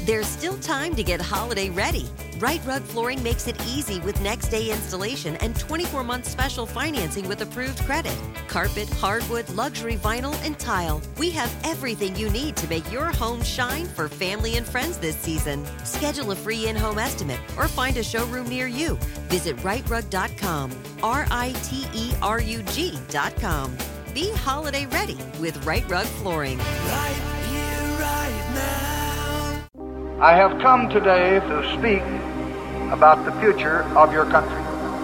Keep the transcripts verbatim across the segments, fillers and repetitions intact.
There's still time to get holiday ready. Right Rug Flooring makes it easy with next day installation and twenty-four month special financing with approved credit. Carpet, hardwood, luxury vinyl, and tile. We have everything you need to make your home shine for family and friends this season. Schedule a free in-home estimate or find a showroom near you. Visit right rug dot com. R I T E R U G dot com. Be holiday ready with Right Rug Flooring. Right here, right now. I have come today to speak about the future of your country.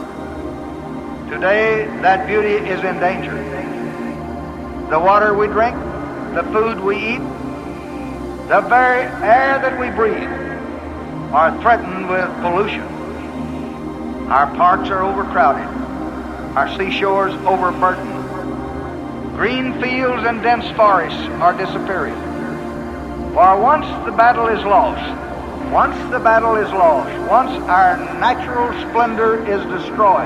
Today, that beauty is in danger. The water we drink, the food we eat, the very air that we breathe are threatened with pollution. Our parks are overcrowded. Our seashores overburdened. Green fields and dense forests are disappearing. For once the battle is lost, once the battle is lost, once our natural splendor is destroyed,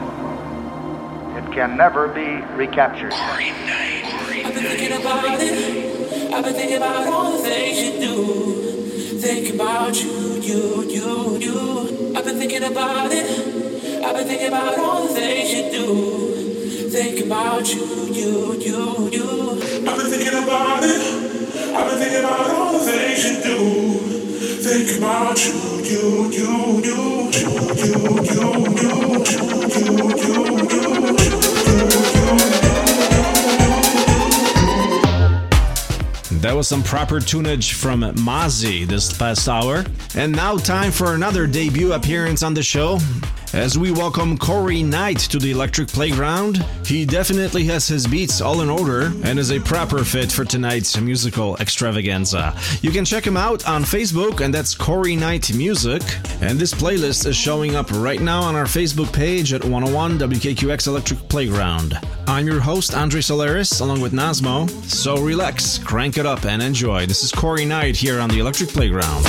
it can never be recaptured. I've been thinking about it. I've been thinking about all the things you do. Thinking about you, you, you, you. I've been thinking about it. I've been thinking about all the things you do. Thinking about you, you, you, you. I've been thinking about it. I've been thinking about all the things you do. Think about you, you, you, you, you, you, you, you, you, you, you. That was some proper tunage from Mozzie this past hour. And now time for another debut appearance on the show. As we welcome Corey Knight to the Electric Playground, he definitely has his beats all in order and is a proper fit for tonight's musical extravaganza. You can check him out on Facebook, and that's Corey Knight Music. And this playlist is showing up right now on our Facebook page at one oh one W K Q X Electric Playground. I'm your host, Andre Solaris, along with Nazmo. So relax, crank it up, and enjoy. This is Corey Knight here on the Electric Playground.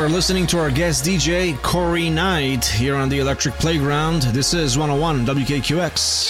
are listening to our guest D J, Corey Knight, here on the Electric Playground. This is one oh one W K Q X.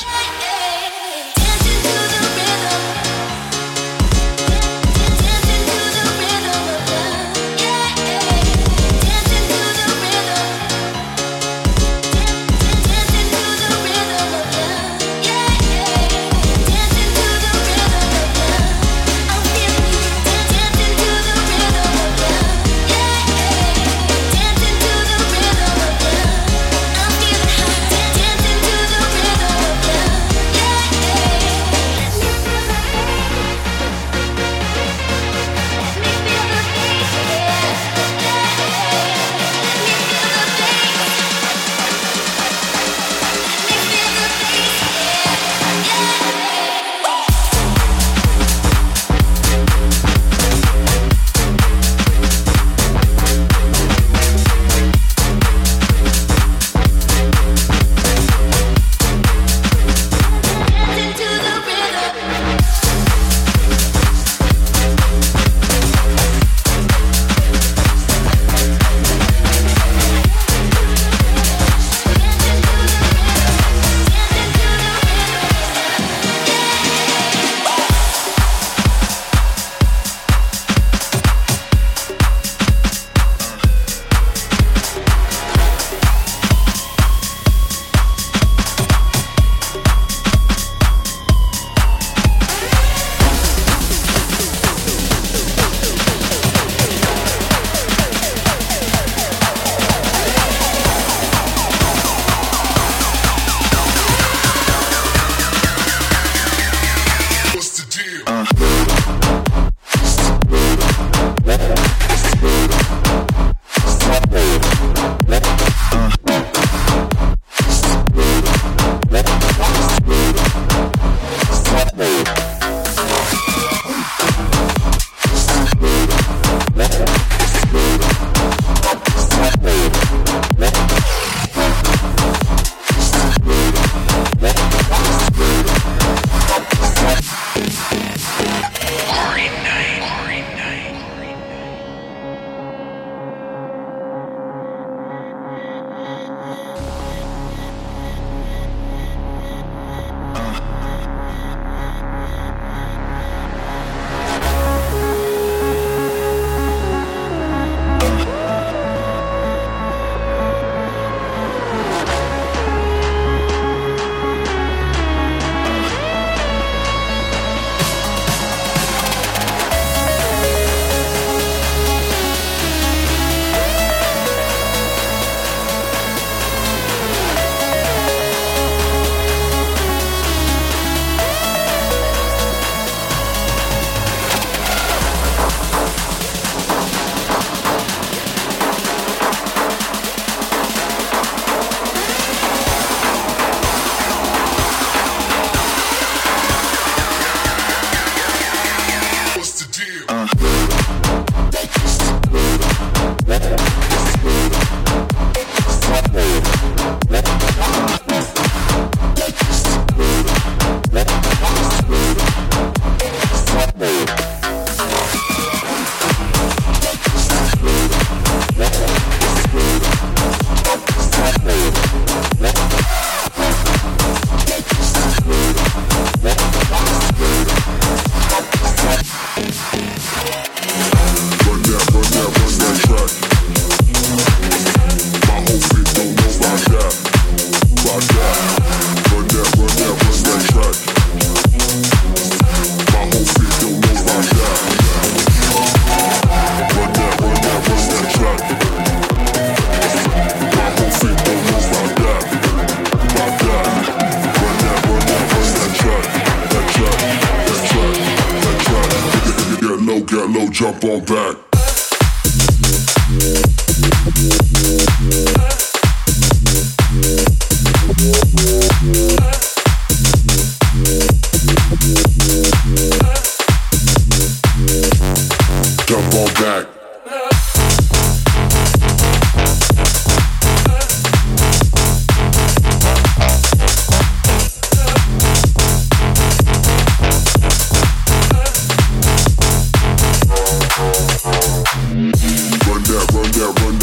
Jump on back. Jump on back. Run that, run that, run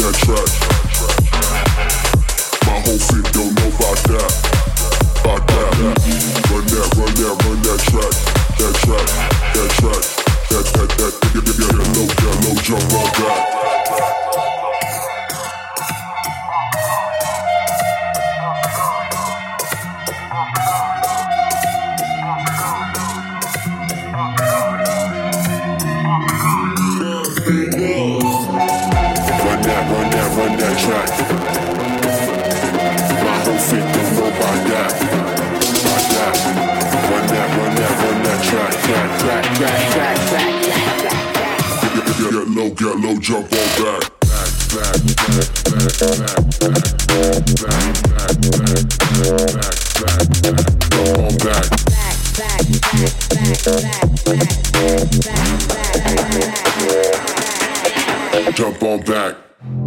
Get low, get low, jump on back. Jump on back.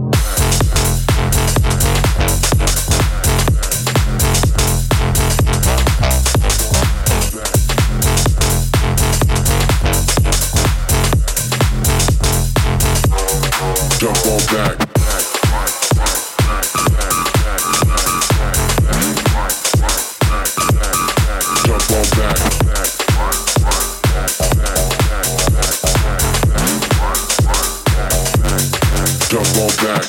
Jump on back. Jump on back. Jump on back.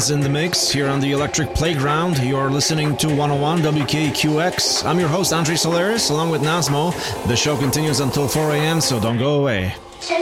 Evans in the mix here on the Electric Playground. You're listening to one oh one W K Q X. I'm your host, Andre Solaris, along with Nasmo. The show continues until four a.m., so don't go away.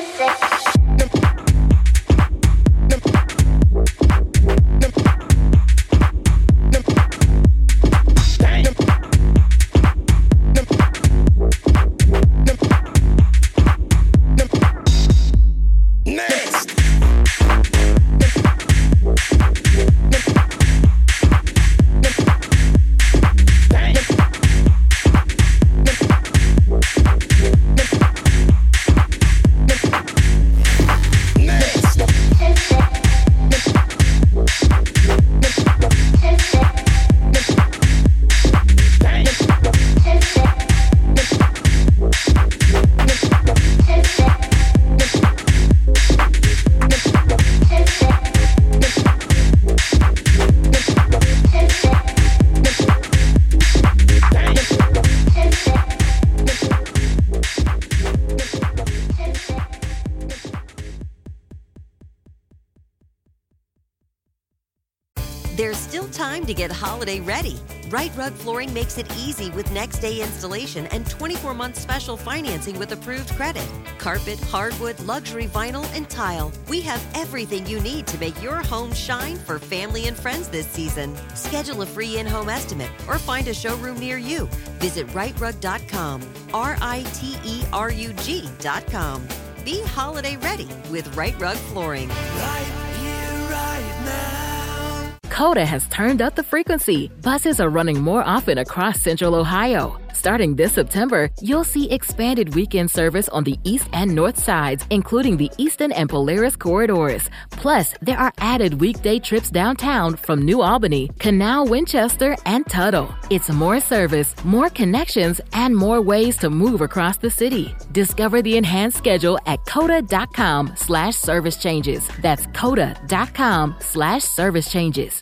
There's still time to get holiday ready. Right Rug Flooring makes it easy with next day installation and twenty-four month special financing with approved credit. Carpet, hardwood, luxury vinyl, and tile. We have everything you need to make your home shine for family and friends this season. Schedule a free in-home estimate or find a showroom near you. Visit right rug dot com, R I T E R U G dot com. Be holiday ready with Right Rug Flooring. Right here, right now. Coda has turned up the frequency. Buses are running more often across Central Ohio. Starting this September, you'll see expanded weekend service on the east and north sides, including the Eastern and Polaris corridors. Plus, there are added weekday trips downtown from New Albany, Canal, Winchester, and Tuttle. It's more service, more connections, and more ways to move across the city. Discover the enhanced schedule at coda.com slash service changes. That's coda.com slash service changes.